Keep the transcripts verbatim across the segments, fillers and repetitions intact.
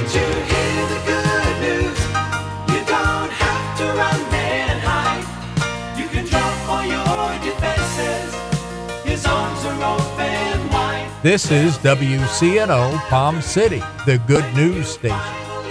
to hear the good news. You don't have to run and hide. You can drop all your defenses. His arms are open wide. This is W C N O Palm City, the good news station.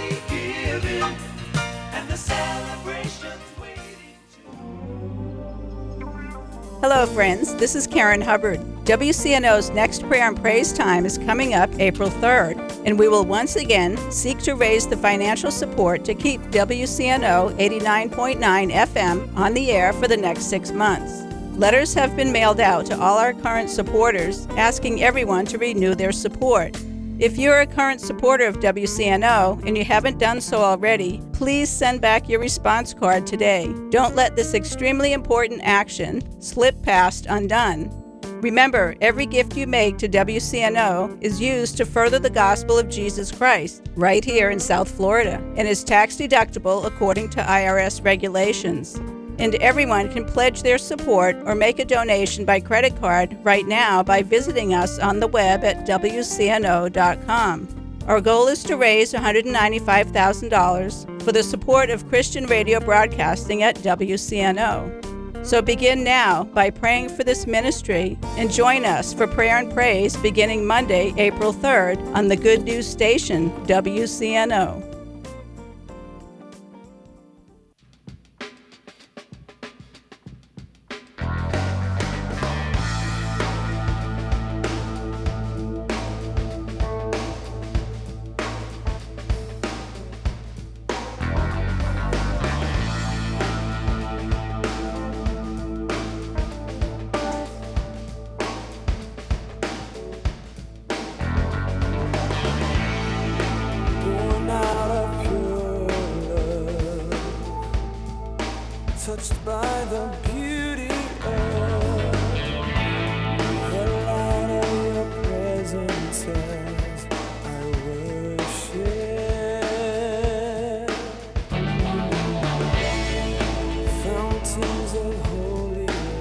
Hello, friends. This is Karen Hubbard. W C N O's next prayer and praise time is coming up April third, and we will once again seek to raise the financial support to keep W C N O eighty-nine point nine F M on the air for the next six months. Letters have been mailed out to all our current supporters, asking everyone to renew their support. If you're a current supporter of W C N O and you haven't done so already, please send back your response card today. Don't let this extremely important action slip past undone. Remember, every gift you make to W C N O is used to further the gospel of Jesus Christ right here in South Florida and is tax deductible according to I R S regulations. And everyone can pledge their support or make a donation by credit card right now by visiting us on the web at W C N O dot com. Our goal is to raise one hundred ninety-five thousand dollars for the support of Christian radio broadcasting at W C N O. So begin now by praying for this ministry and join us for prayer and praise beginning Monday, April third on the Good News Station, W C N O. Touched by the beauty of the light of your presence as I worship. Fountains of holy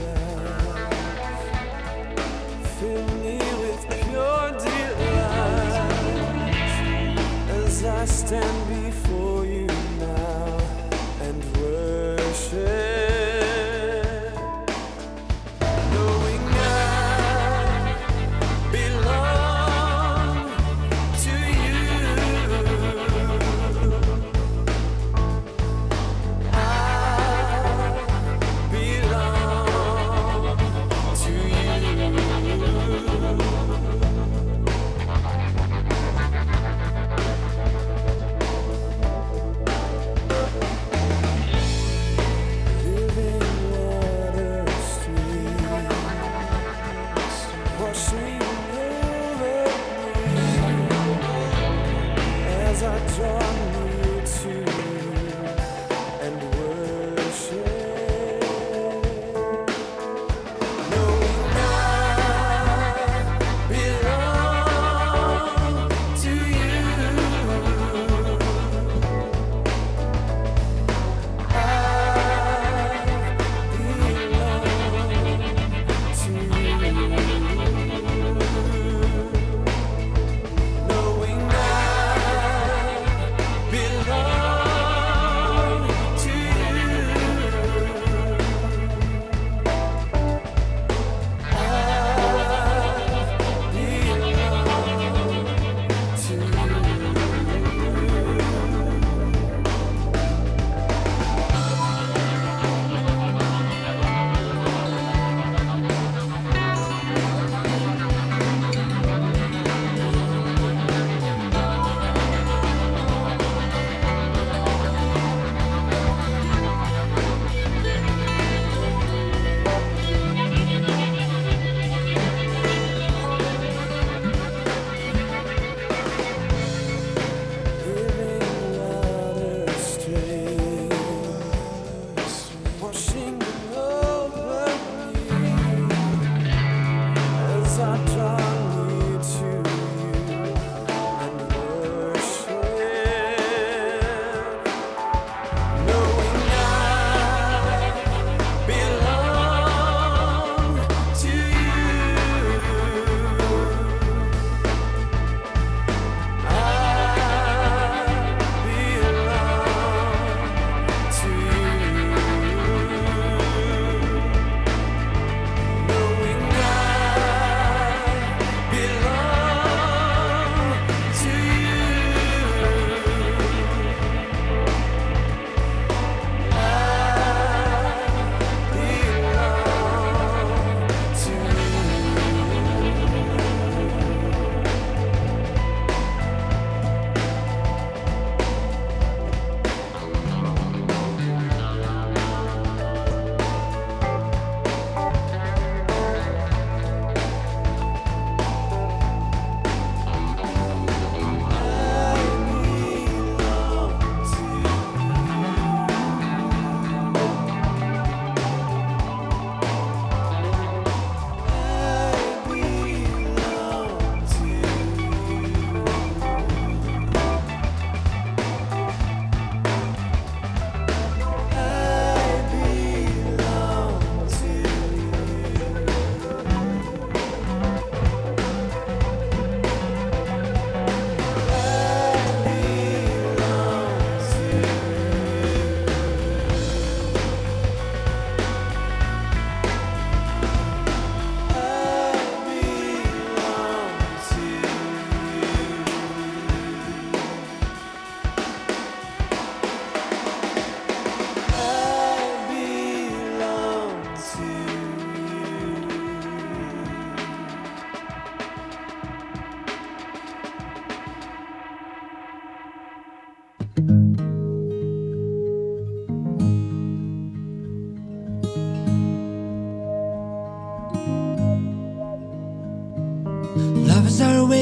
light fill me with pure delight as I stand before you now and worship.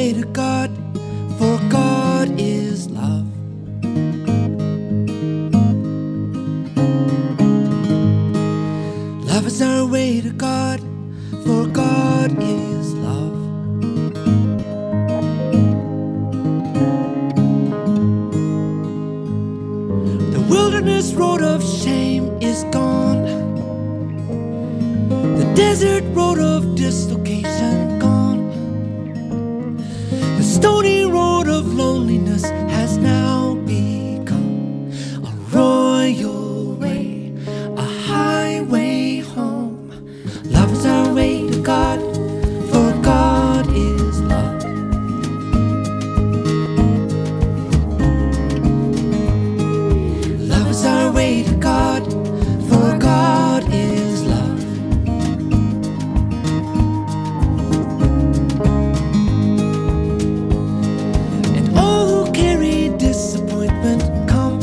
way to God, for God is love. Love is our way to God, for God is love. The wilderness road of shame is gone. The desert road of dislocation gone. The stony road of loneliness has now become a royal way, a highway home. Love is our way to God, for God is love. Love is our way to God, for God is love. And all who carry disappointment come,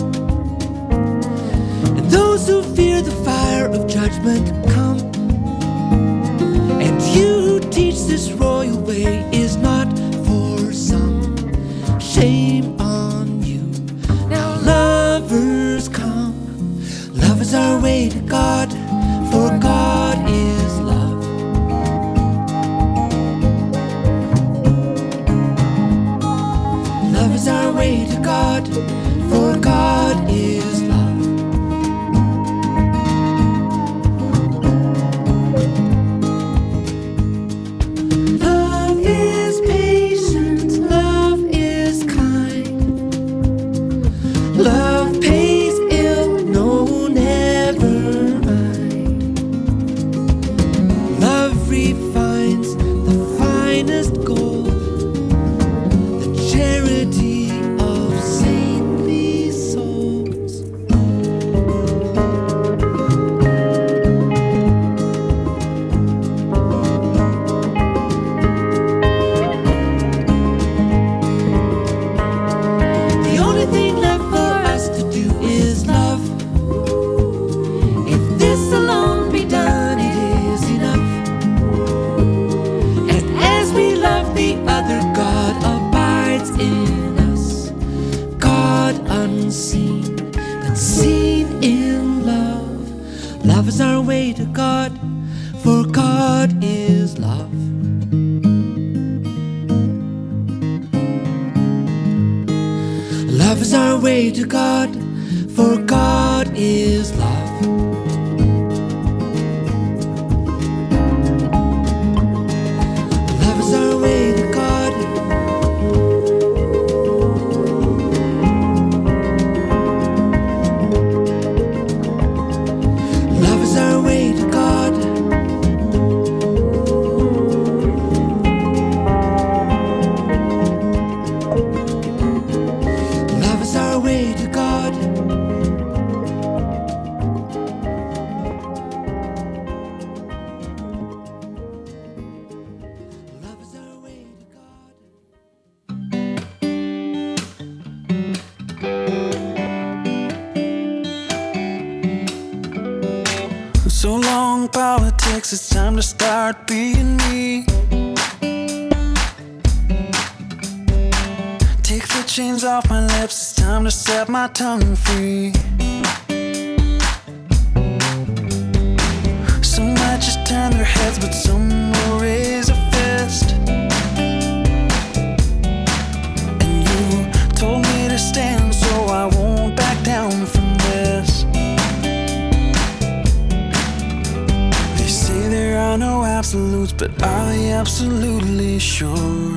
and those who fear the fire of judgment come. And you who teach this royal way is not for some. Shame on you. Now lovers come. Love is our way to God, for God is love. Love is our way to God, for God is love. Love is patient, love is kind. Love pays ill, no, never mind. Love refines the finest gold, the charity of saintly souls. The only thing left for us to do is love. If this alone be done, it is enough. And as we love the other, God abides in us. God unseen, but seen in love. Love is our way to God, for God is love. Love is our way to God, for God is love. Love is our way to God. Love is our way to God. Love is our way to God. Love is our way to God. So long politics, it's time to start being me. Take the chains off my lips, it's time to set my tongue free. Some might just turn their heads, but some will raise a fist. And you told me to stand, so I won't back down from this. They say there are no absolutes, but are they absolutely sure?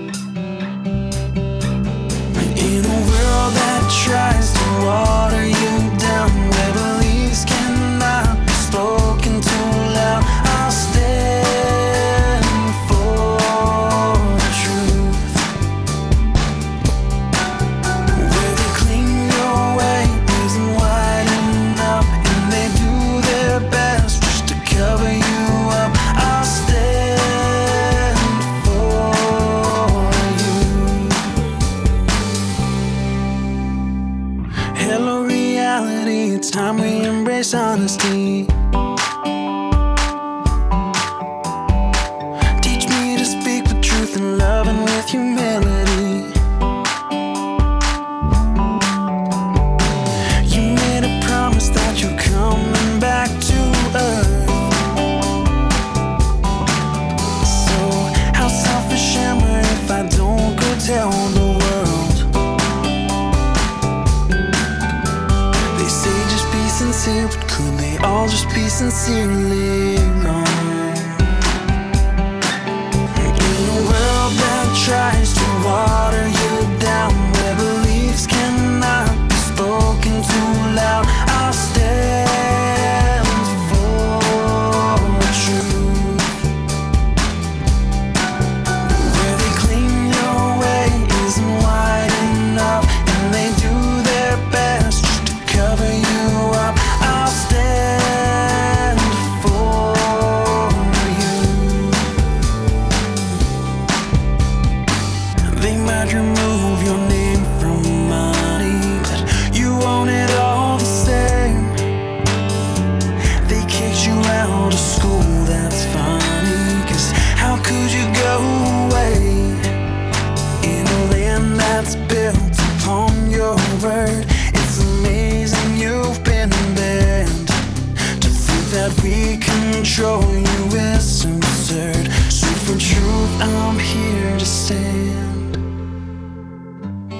In a world that tries to water you down, where beliefs cannot be spoken too loud, I'll stand for the truth. Where they cling your way isn't wide enough, and they do their best just to cover you up, I'll stand for you. Hello reality, it's time we embrace honesty. Teach me to speak the truth and love and with humility. You made a promise that you're coming back to earth. So how selfish am I if I don't go tell the world? They say just be sincere, but could they all just be sincerely wrong? Tries to water you down, where beliefs cannot be spoken too loud. I'll stand for truth, where they claim your way isn't wide enough, and they do their best just to cover you up. I'll stand for you. They might remove your name from money, but you own it all the same. They kicked you out of school, that's funny, 'cause how could you go away in a land that's built upon your word? It's amazing you've been banned. To think that we control you is absurd. So for truth I'm here to stand.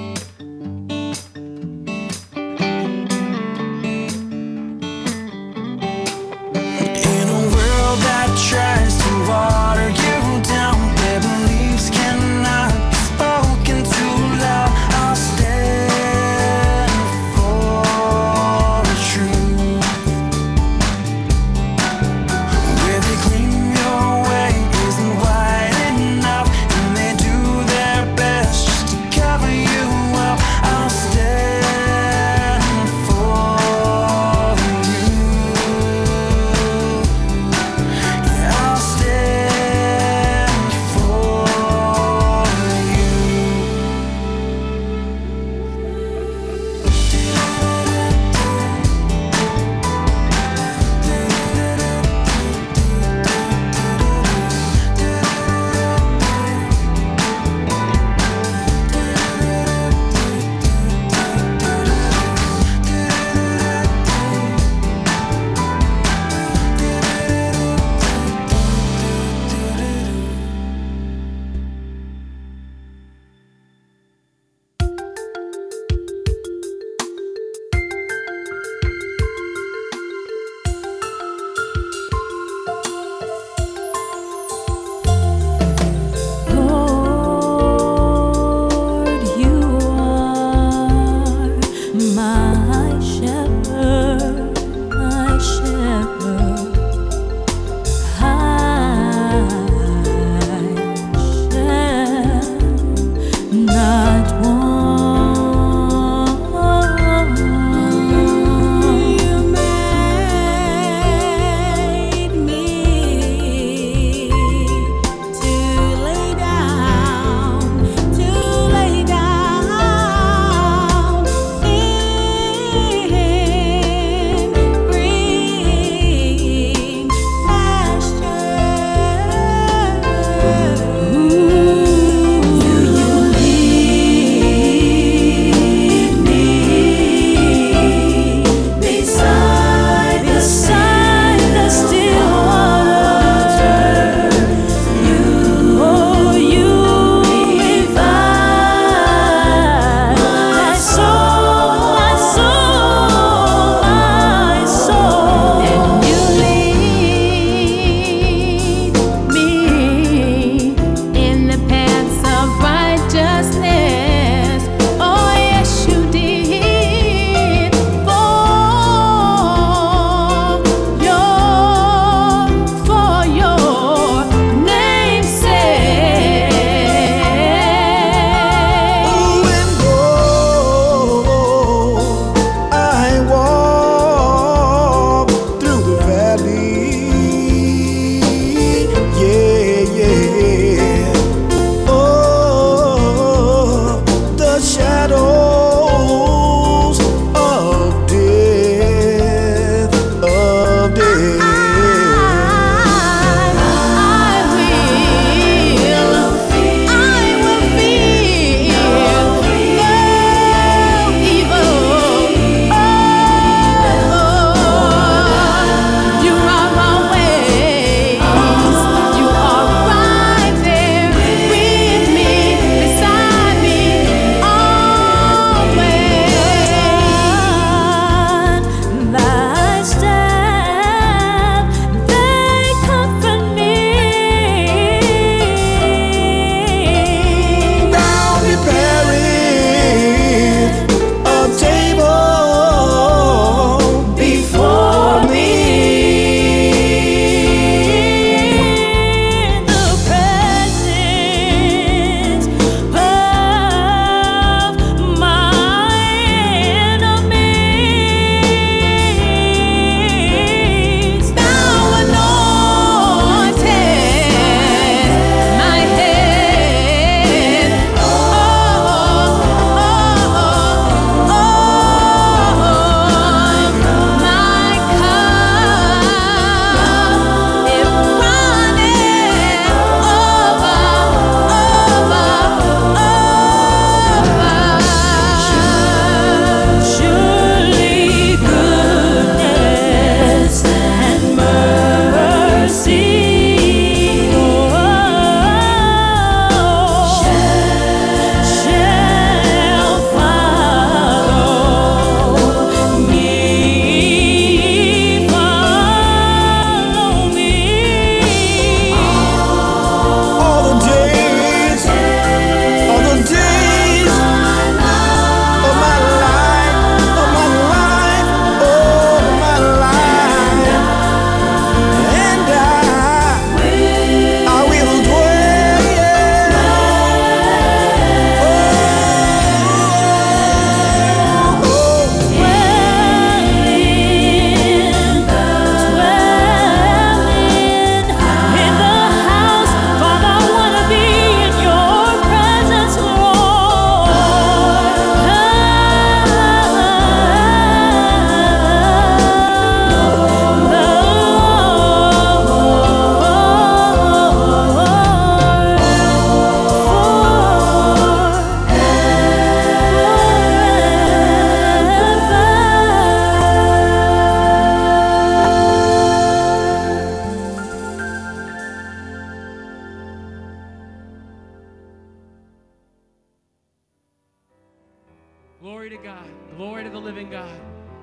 Glory to God. Glory to the living God.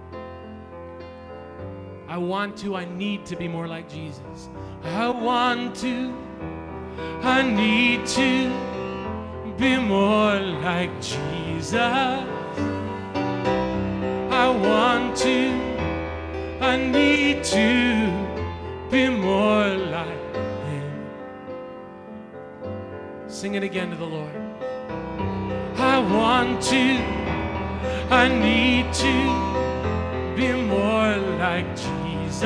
I want to, I need to be more like Jesus. I want to, I need to be more like Jesus. I want to, I need to be more like Him. Sing it again to the Lord. I want to, I need to be more like Jesus.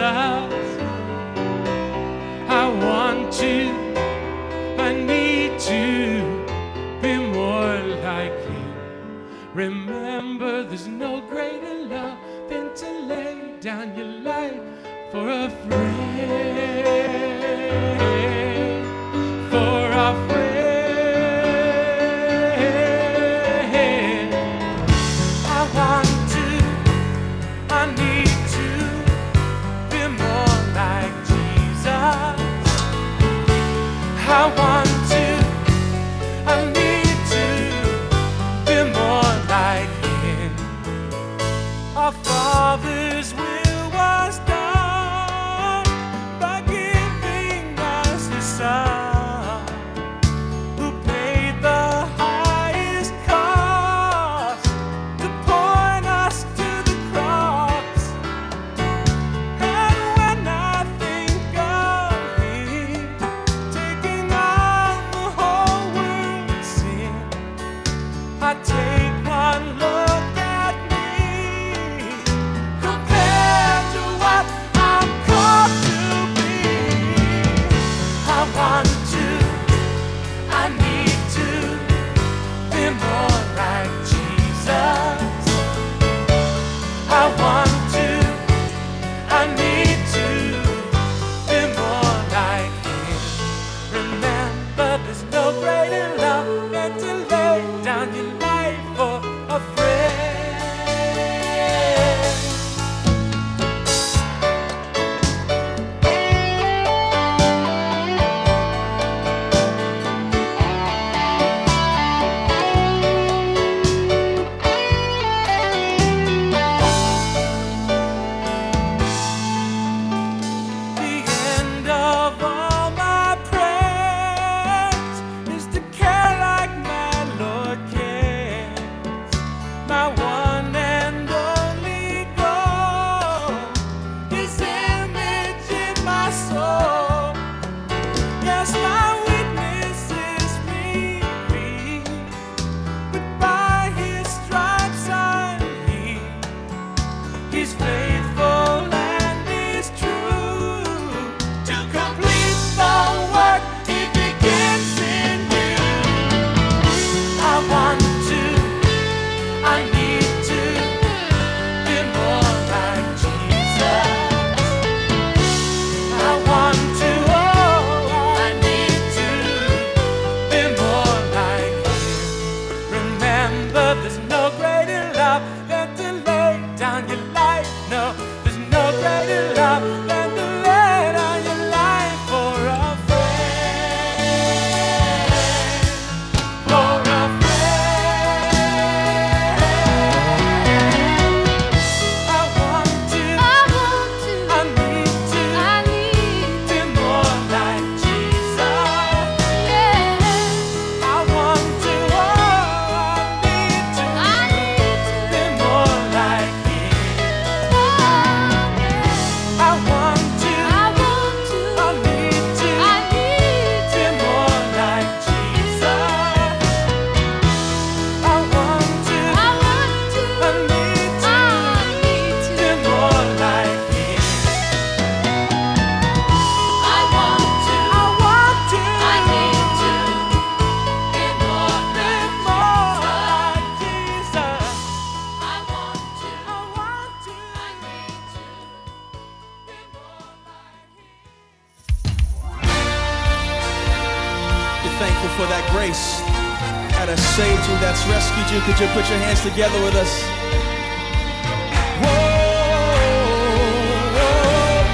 I want to, I need to be more like Him. Remember, there's no greater love than to lay down your life for a friend, for a friend. I want to, I need to be more like Jesus. I want to, I need to be more like Him. Our Father's will was done by giving us His Son, who paid the highest cost to point us to the cross. And when I think of Him taking on the whole world's sin, I take one look at me compared to what I'm called to be. I want to, I need to be more like Jesus. I want to, I need to be more like Him. Remember, there's no greater love than to lay down your life for a friend. The end of all my prayers is to care like my Lord cares. My one and only goal, His image in my soul. Yes, my weakness is weak, but by His stripes I'm healed. He's faithful and He's true to complete the work He begins in you. I want to, I need to be more like Jesus. I want to, oh, I need to be more like Him. Remember, there's no greater love than to lay down your life. No, there's no greater love than to lay down your life for a friend, for a friend. I want to, I need to be more like Jesus. I want to, oh, I need to be more like Him. I want to, I need to be more like Jesus. I want to, I need to be more like Him. I want to, I need to be more like Jesus. I want to, I need to be more like Him. You're thankful for that grace that has saved you, that's rescued you. Could you put your hands together with us? Whoa, whoa,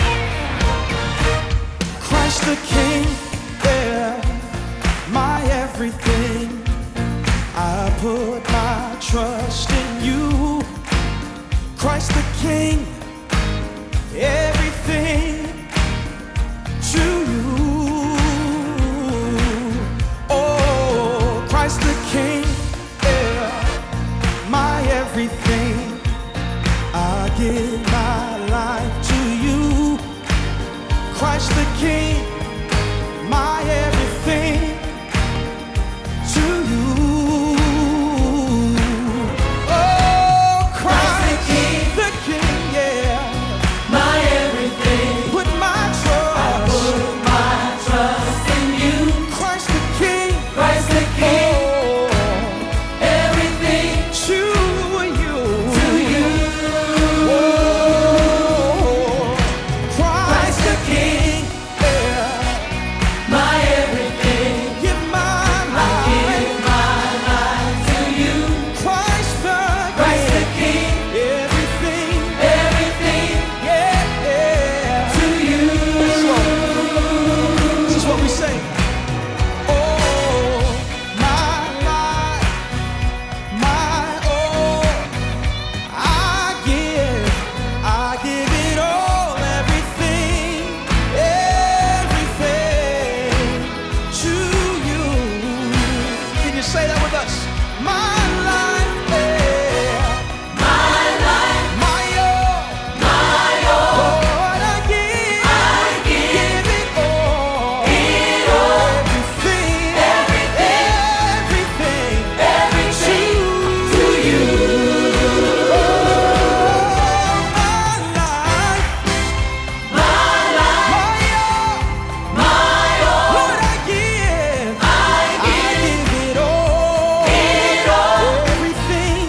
yeah. Christ the King, yeah, my everything. everything. I put my trust in you, Christ the King. Everything to you. Oh, Christ the King, yeah, my everything. I give my life to you, Christ the King, my everything to you. Oh, Christ the King, the King, yeah, My everything, put my trust, I put my trust in you. Christ the King, Christ the King, oh, everything to you, to you. oh, Christ the King, yeah, My everything, give my I give life, my life to you. Christ the Christ the King, King, everything, everything yeah, yeah. to you. This is what we say. Oh, my life, my all, I give, I give it all, everything, everything to you. Can you say that with us? My life, yeah, My life, my all, my all, Lord, I give, I give give it all, it all. everything, Everything, everything everything to you. My life, my all, I give it all. Everything,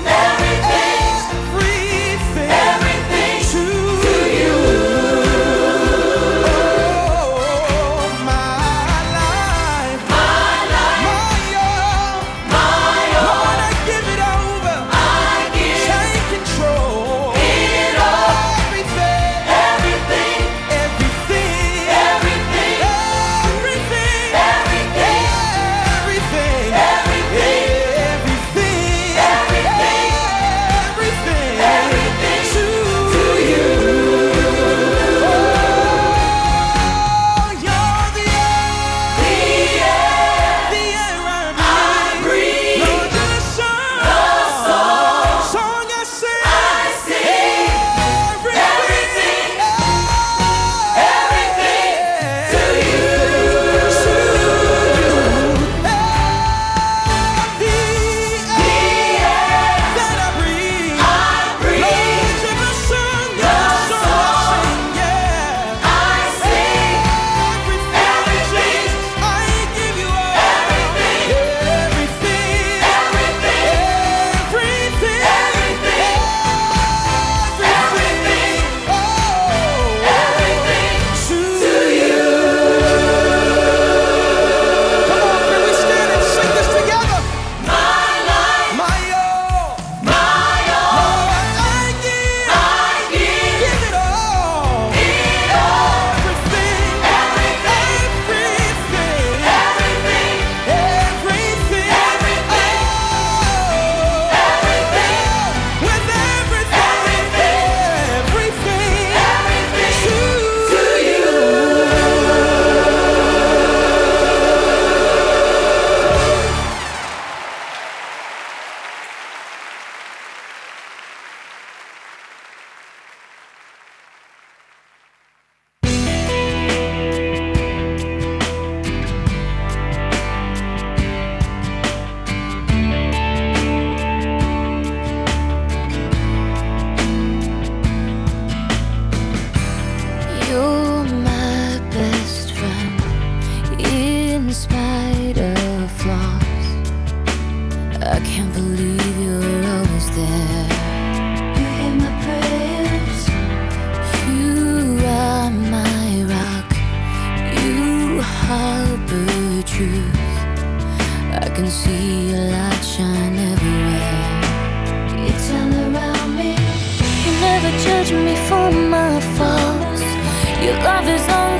everything to you. My life, my all, Lord, I give it over. Take control. Everything, everything, everything, everything, everything, everything to you. Oh, you're the air, the air I breathe. Lord, you're the song, song I sing. Everything, everything to you. The air that I breathe. Lord, you're the song, you're the song I sing, yeah. Everything, I give you all. Everything, everything, everything, oh, to you. Come on, can we stand and sing this together? My life, my all, my all, Lord, I give, I give, give it all, everything, everything, everything, everything, everything, everything, oh, everything, with everything, everything, everything to you. You're my best friend, in spite of flaws. I can't believe you're always there. You hear my prayers. You are my rock. You harbor truth. I can see your light shine everywhere. You turn around me. You never judge me for my faults. Your love is all